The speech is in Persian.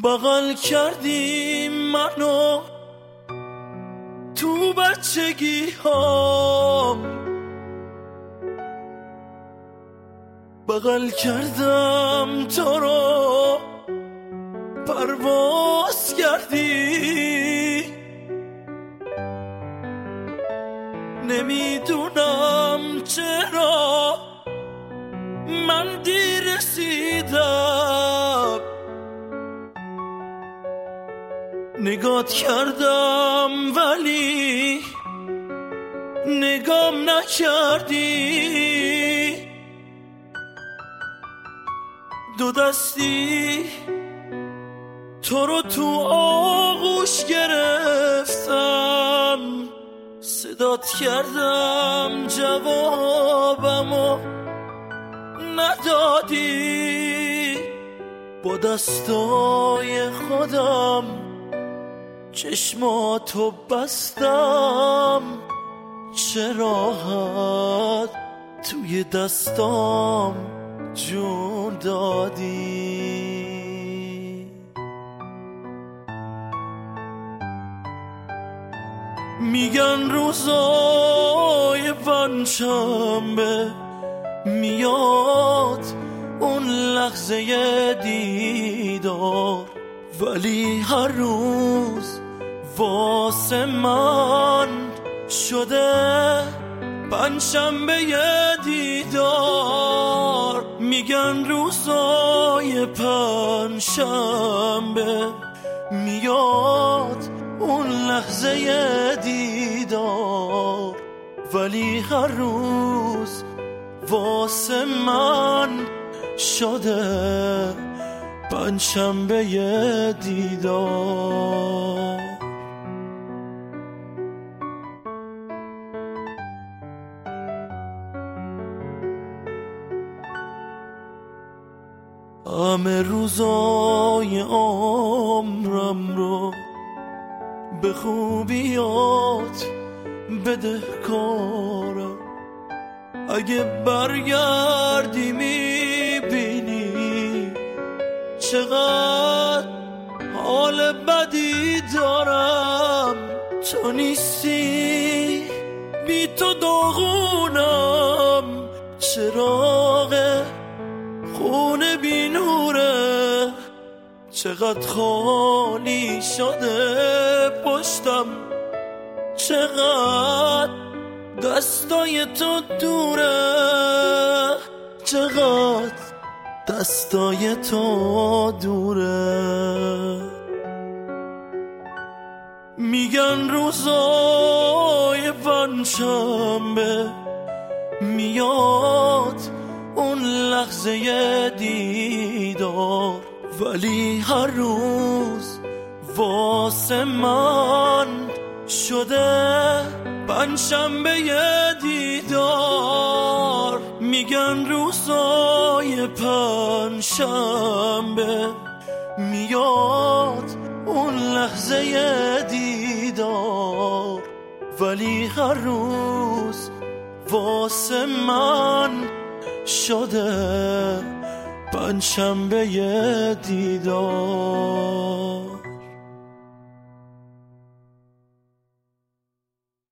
بغل کردیم منو تو بچگی هام، بغل کردم تو رو پرواز کردی، نمیدونم چرا من دیر رسیدم، نگات کردم ولی نگام نکردی، دو دستی تو رو تو آغوش گرفتم، صدات کردم جوابمو ندادی، با دستای خودم چشماتو بستم، چه راحت توی دستام جون دادی. میگن روزای پنجشنبه میاد اون لحظه دیدار، ولی هر روز واسه من شده پنجشنبه دیدار. میگن روزای پنجشنبه میاد اون لحظه دیدار، ولی هر روز واسه من شده پنجشنبه دیدار. همه روزای عمرم رو به خوبیات بدهکارم، اگه برگردی میبینی چقدر حال بدی دارم، تو نیستی بی تو داغونم، چراغ خونه بی نوره، چقدر خالی شده پشتم، چقدر دستای تو دوره، چقدر دستای تو دوره. میگن روزای پنجشنبه میاد اون لحظه دیدار، ولی هر روز واسه من شده پنجشنبه دیدار. میگن روزای پنجشنبه میاد اون لحظه دیدار، ولی هر روز واسه من شده پنجشنبه دیدار.